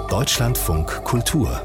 Deutschlandfunk Kultur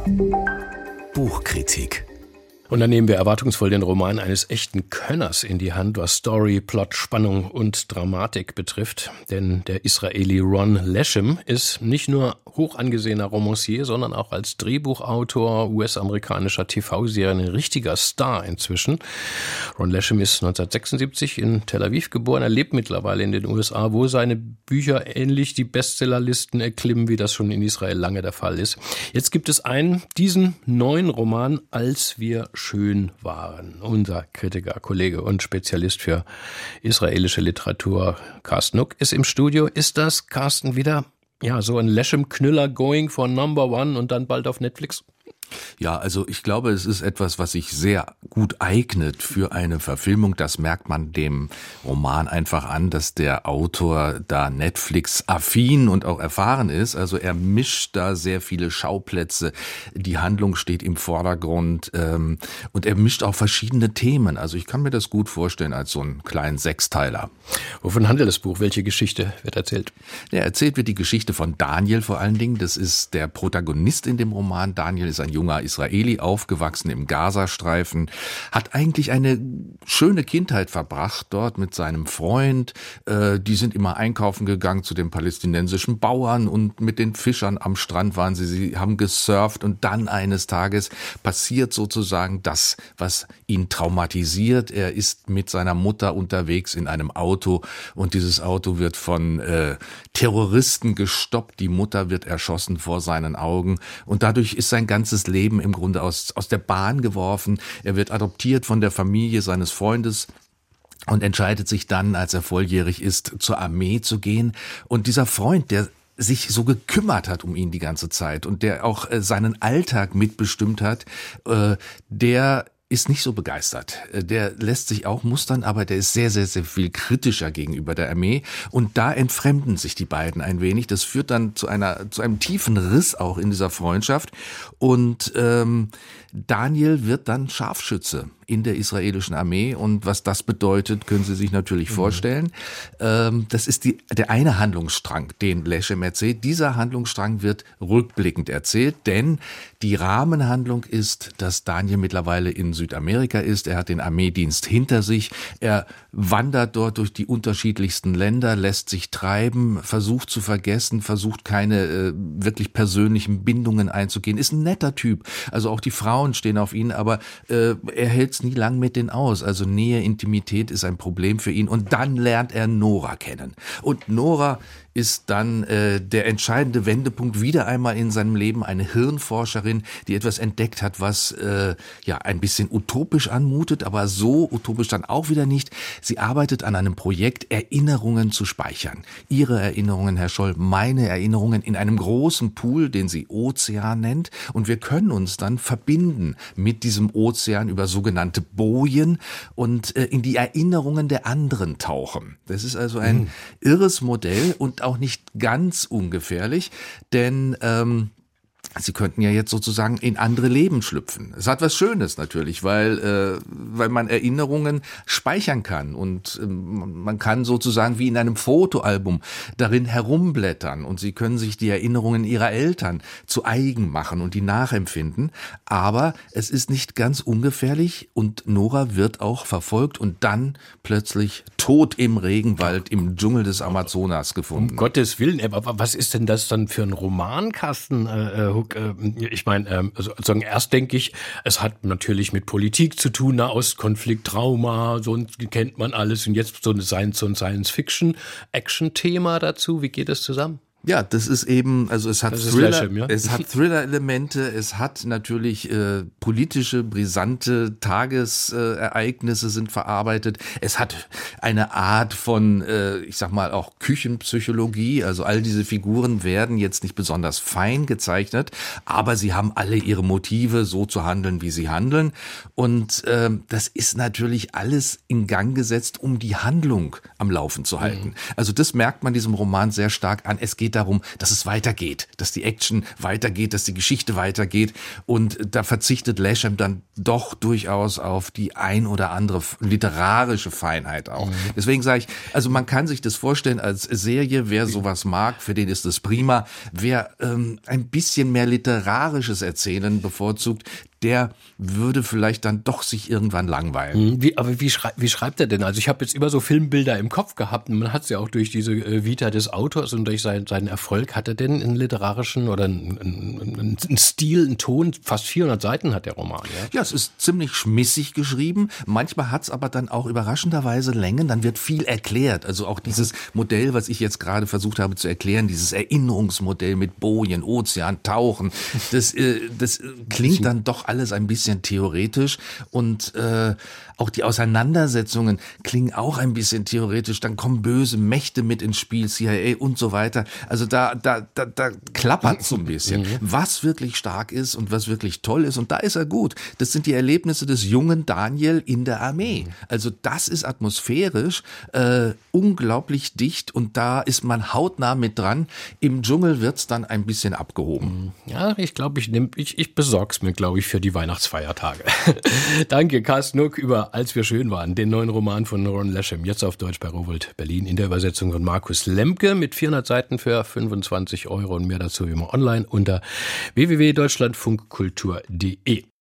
Buchkritik. Und dann nehmen wir erwartungsvoll den Roman eines echten Könners in die Hand, was Story, Plot, Spannung und Dramatik betrifft. Denn der Israeli Ron Leshem ist nicht nur hoch angesehener Romancier, sondern auch als Drehbuchautor US-amerikanischer TV-Serien ein richtiger Star inzwischen. Ron Leshem ist 1976 in Tel Aviv geboren. Er lebt mittlerweile in den USA, wo seine Bücher ähnlich die Bestsellerlisten erklimmen, wie das schon in Israel lange der Fall ist. Jetzt gibt es diesen neuen Roman, Als wir schön waren. Unser Kritiker, Kollege und Spezialist für israelische Literatur, Carsten Nuck, ist im Studio. Ist das, Carsten, wieder so ein Leshem-Knüller going for number one und dann bald auf Netflix? Ja, also ich glaube, es ist etwas, was sich sehr gut eignet für eine Verfilmung. Das merkt man dem Roman einfach an, dass der Autor da Netflix-affin und auch erfahren ist. Also er mischt da sehr viele Schauplätze. Die Handlung steht im Vordergrund und er mischt auch verschiedene Themen. Also ich kann mir das gut vorstellen als so einen kleinen Sechsteiler. Wovon handelt das Buch? Welche Geschichte wird erzählt? Ja, erzählt wird die Geschichte von Daniel vor allen Dingen. Das ist der Protagonist in dem Roman. Daniel ist ein junger Israeli, aufgewachsen im Gazastreifen, hat eigentlich eine schöne Kindheit verbracht dort mit seinem Freund. Die sind immer einkaufen gegangen zu den palästinensischen Bauern und mit den Fischern am Strand waren sie haben gesurft und dann eines Tages passiert sozusagen das, was ihn traumatisiert. Er ist mit seiner Mutter unterwegs in einem Auto und dieses Auto wird von Terroristen gestoppt. Die Mutter wird erschossen vor seinen Augen und dadurch ist sein ganzes Leben im Grunde aus der Bahn geworfen. Er wird adoptiert von der Familie seines Freundes und entscheidet sich dann, als er volljährig ist, zur Armee zu gehen. Und dieser Freund, der sich so gekümmert hat um ihn die ganze Zeit und der auch seinen Alltag mitbestimmt hat, der ist nicht so begeistert. Der lässt sich auch mustern, aber der ist sehr, sehr, sehr viel kritischer gegenüber der Armee. Und da entfremden sich die beiden ein wenig. Das führt dann zu einem tiefen Riss auch in dieser Freundschaft. Und Daniel wird dann Scharfschütze in der israelischen Armee. Und was das bedeutet, können Sie sich natürlich vorstellen. Das ist der eine Handlungsstrang, den Leshem erzählt. Dieser Handlungsstrang wird rückblickend erzählt, denn die Rahmenhandlung ist, dass Daniel mittlerweile in Südamerika ist. Er hat den Armeedienst hinter sich. Er wandert dort durch die unterschiedlichsten Länder, lässt sich treiben, versucht zu vergessen, versucht keine wirklich persönlichen Bindungen einzugehen. Ist ein netter Typ. Also auch die Frauen stehen auf ihn, aber er hält es nie lang mit denen aus. Also Nähe, Intimität ist ein Problem für ihn. Und dann lernt er Nora kennen. Und Nora ist dann der entscheidende Wendepunkt wieder einmal in seinem Leben. Eine Hirnforscherin, die etwas entdeckt hat, was ein bisschen utopisch anmutet, aber so utopisch dann auch wieder nicht. Sie arbeitet an einem Projekt, Erinnerungen zu speichern. Ihre Erinnerungen, Herr Scholl, meine Erinnerungen in einem großen Pool, den sie Ozean nennt. Und wir können uns dann verbinden mit diesem Ozean über sogenannte Bojen und in die Erinnerungen der anderen tauchen. Das ist also ein irres Modell und auch nicht ganz ungefährlich, denn Sie könnten ja jetzt sozusagen in andere Leben schlüpfen. Es hat was Schönes natürlich, weil man Erinnerungen speichern kann und man kann sozusagen wie in einem Fotoalbum darin herumblättern und Sie können sich die Erinnerungen Ihrer Eltern zu eigen machen und die nachempfinden. Aber es ist nicht ganz ungefährlich und Nora wird auch verfolgt und dann plötzlich tot im Regenwald im Dschungel des Amazonas gefunden. Um Gottes Willen, aber was ist denn das dann für ein Romankasten? Ich meine, erst denke ich, es hat natürlich mit Politik zu tun, Nahostkonflikt, Trauma, so kennt man alles und jetzt so ein Science-Fiction-Action-Thema dazu. Wie geht das zusammen? Ja, das ist eben, also es hat Leshem, ja? Es hat Thriller-Elemente, es hat natürlich politische, brisante Tagesereignisse sind verarbeitet. Es hat eine Art von, ich sag mal, auch Küchenpsychologie. Also all diese Figuren werden jetzt nicht besonders fein gezeichnet, aber sie haben alle ihre Motive, so zu handeln, wie sie handeln. Und das ist natürlich alles in Gang gesetzt, um die Handlung am Laufen zu halten. Also das merkt man diesem Roman sehr stark an. Es geht geht darum, dass es weitergeht, dass die Action weitergeht, dass die Geschichte weitergeht. Und da verzichtet Lasham dann doch durchaus auf die ein oder andere literarische Feinheit auch. Deswegen sage ich, also man kann sich das vorstellen als Serie, wer sowas mag, für den ist das prima. Wer ein bisschen mehr literarisches Erzählen bevorzugt, der würde vielleicht dann doch sich irgendwann langweilen. Wie schreibt er denn? Also ich habe jetzt immer so Filmbilder im Kopf gehabt und man hat es ja auch durch diese Vita des Autors und durch seinen Erfolg. Hat er denn einen literarischen oder einen Stil, einen Ton? Fast 400 Seiten hat der Roman. Ja, es ist ziemlich schmissig geschrieben. Manchmal hat es aber dann auch überraschenderweise Längen. Dann wird viel erklärt. Also auch dieses Modell, was ich jetzt gerade versucht habe zu erklären, dieses Erinnerungsmodell mit Bojen, Ozean, Tauchen, das klingt dann doch alles ein bisschen theoretisch und auch die Auseinandersetzungen klingen auch ein bisschen theoretisch. Dann kommen böse Mächte mit ins Spiel, CIA und so weiter. Also da klappert so ein bisschen. Was wirklich stark ist und was wirklich toll ist, und da ist er gut. Das sind die Erlebnisse des jungen Daniel in der Armee. Also das ist atmosphärisch unglaublich dicht und da ist man hautnah mit dran. Im Dschungel wird's dann ein bisschen abgehoben. Ja, ich glaube, ich besorg's mir, glaube ich, für die Weihnachtsfeiertage. Danke, Carsten Nuck, über Als wir schön waren, den neuen Roman von Ron Lasham, jetzt auf Deutsch bei Rowohlt Berlin, in der Übersetzung von Markus Lemke mit 400 Seiten für 25 € und mehr dazu immer online unter www.deutschlandfunkkultur.de.